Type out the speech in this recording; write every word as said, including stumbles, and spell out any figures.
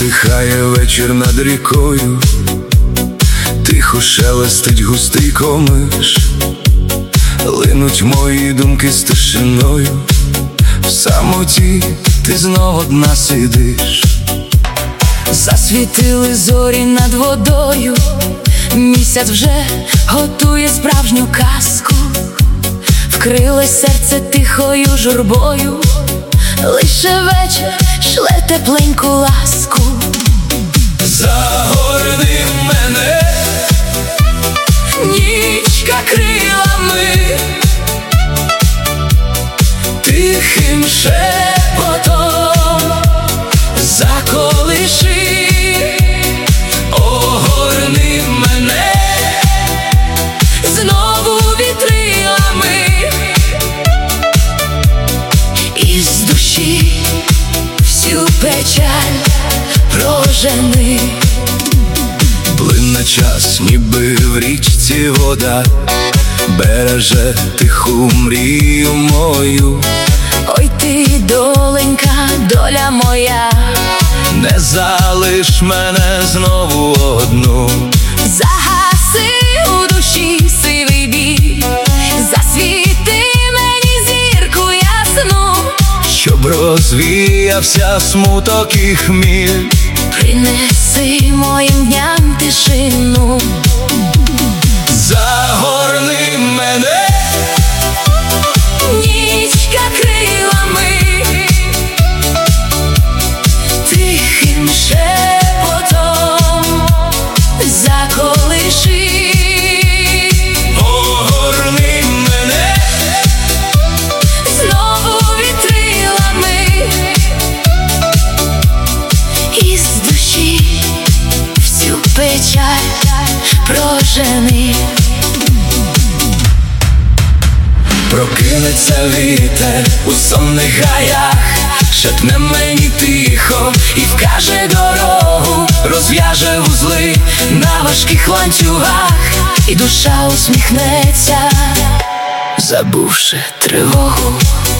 Затихає вечір над рікою, тихо шелестить густий комиш, линуть мої думки з тишиною. В самоті ти знов одна сидиш. Засвітили зорі над водою, місяць вже готує справжню казку. Вкрилось серце тихою журбою, лише вечір шле тепленьку ласку. Загорни мене, нічка крилами, тихим шепотом заколиши, огорни мене знову вітрилами, із душі всю печаль прожени. Плине час, ніби в річці вода, береже тиху мрію мою. Ой ти, доленька, доля моя, не залиш мене знову одну. загаси у душі сивий біль, засвіти мені зірку ясну, щоб розвіявся смуток і хміль. принеси моїм дням тишину. Загорни мене, нічка крилами, тихим шепотом заколиши, огорни мене знову вітрилами, із душі всю печаль прожени. Прокинеться вітер у сонних гаях, шепне мені тихо і вкаже дорогу, розв'яже вузли на важких ланцюгах, І душа усміхнеться, забувши тривогу.